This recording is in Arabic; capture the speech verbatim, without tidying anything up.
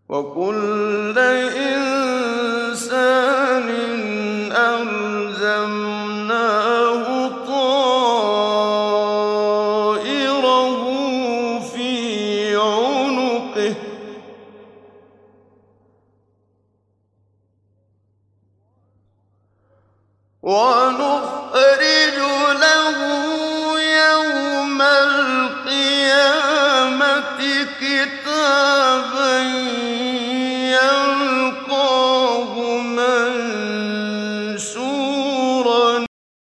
وَكُلَّ إِنسَانٍ أَلْزَمْنَاهُ طَائِرَهُ فِي عُنُقِهِ ۖ وَنُخْرِجُ لَهُ يَوْمَ الْقِيَامَةِ كِتَابًا